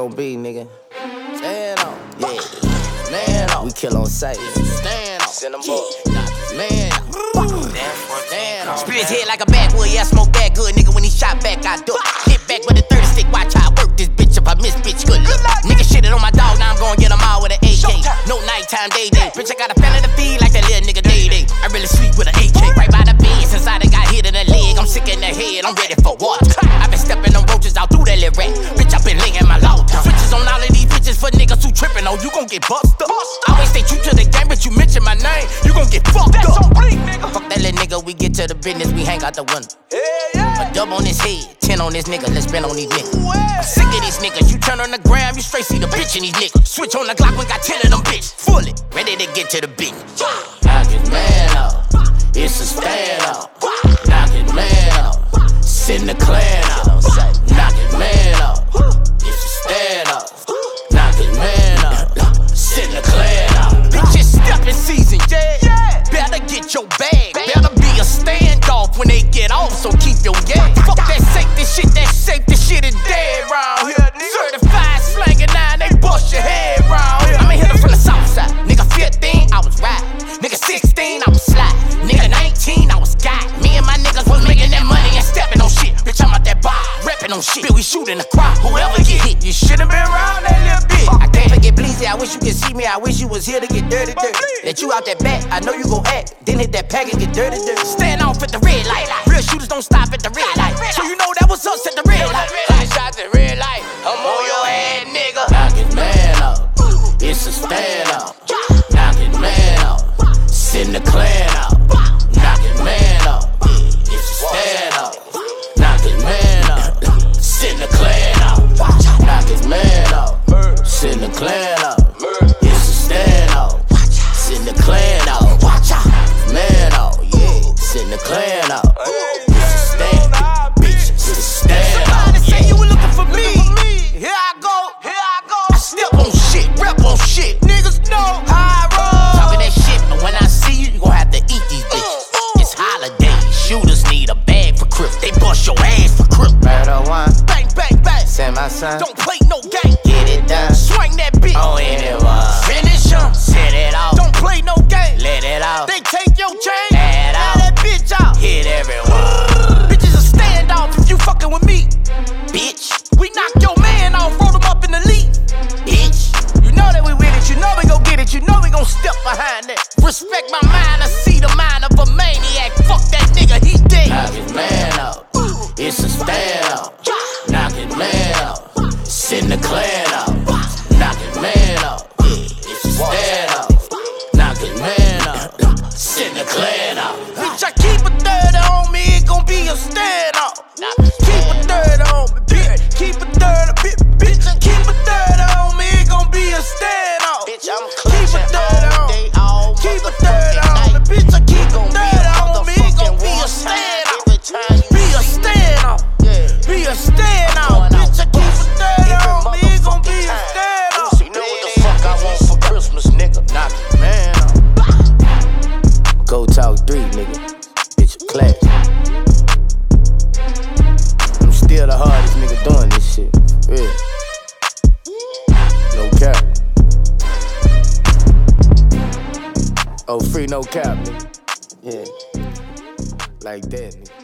gon' be, nigga. Stand on. Yeah. Man on. We kill on sight. Stand on. Send them up. Man. Split his head like a backwood, yeah, I smoke that good. Nigga, when he shot back, I duck. Hit back with a 30 stick, watch how I work this bitch. If I miss, bitch, good luck. Nigga shitted on my dog, now I'm gon' get him all with an AK. No nighttime, day. Bitch, I got a family to feed like that little nigga day. I really sleep with an AK. Right by the bed, since I done got hit in the leg. I'm sick in the head, I'm ready for what? I been stepping them roaches out through that little rat. Bitch, I been laying my law. Switches on all of these bitches for niggas who trippin' on. You gon' get busted. I always stay true to the game, but you mention my name, you gon' get fucked up. Fuck that little nigga, we get to the business, we hang out the window. A dub on his head, 10 on this nigga, let's spend on these niggas. I'm sick of these niggas, you turn on the gram, you straight see the bitch in these niggas. Switch on the Glock, we got 10 of them bitch. Fully, ready to get to the beat. Knock his man out, it's a stand out. Knock his man out, send the clan out. Knock his man out, it's a stand out. Knock his man out, send the clan out. Bitch, it's stepping season, yeah. Better get your bag, better be a standoff when they get off, so keep your gas. Fuck that safety shit, this shit is dead round here. Certified slanging 9, they bust your head round here. I'm a hitter from the south side. Nigga 15, I was riding. Nigga 16, I was sliding. Nigga 19, I was guiding. Me and my niggas was making that money and stepping on shit. Bitch, I'm out that bar, reppin' on shit. Bill, we shootin' the crowd, whoever get hit. You should've been around that little bit. I can't forget Bleezy, I wish you could see me. I wish you was here to get dirty. Let you out that back, I know you gon' act. Then hit that pack and get dirty. Stand off at the red light. Real shooters don't stop at the red light. So you know that was us at the red light. Hot shots at red light, I'm on your head, nigga. Knock his man out, it's a stand out. Knock his man out, send the clan out. Knock his man out, it's a stand out. Knock his man out, send the clan out. Knock his man out, send the clan out. It's a stand out, send the clan out. Watch out, man out, yeah, send the clan out. It's a stand, bitch, it's a stand out. Somebody say you were looking for me. Here I go. I step on shit, rep on shit. Niggas know how I roll. Talking that shit, but when I see you, you gon' have to eat these bitches. It's holiday, shooters need a bag for crip. They bust your ass for crip. Murder one, Bang, bang, bang. send my son. Don't play no game. Get it done. Swing that bitch. On anyone. Finish him. Set it off. Don't play no game. Let it out. They take your chain. Add out. That bitch out. Hit everyone. Bitches a standoff if you fucking with me. Bitch. We knock your man off, roll him up in the lead. Bitch. You know that we with it, you know we gon' get it, you know we gon' step behind it. Respect my mind, I see the mind of a maniac. Fuck that nigga, he dead. Knock his man out. It's a stand out. Knock his man out. Send the clan out. Knock his man out. It's a stand out. Knock his man out. Send the clan out. Bitch, I keep a 30 on me, it gon' be a standoff. Keep a 30 on me, bitch. Keep a 30, bitch. Keep a 30 on me, it gon' be a standoff. Bitch, I'm Keep a 30 on me. Keep a 30 on me, bitch. I keep a 30 on me, it gon' be a standoff. Be a standoff. Be a standoff. Bitch, I keep a 30 on me, it gon' be a standoff. You know what the fuck I want for Christmas, nigga? Knock his man out. Go talk 3, nigga. Bitch, class. I'm still the hardest nigga doing this shit. Yeah. No cap. Oh, free no cap, nigga. Yeah. Like that, nigga.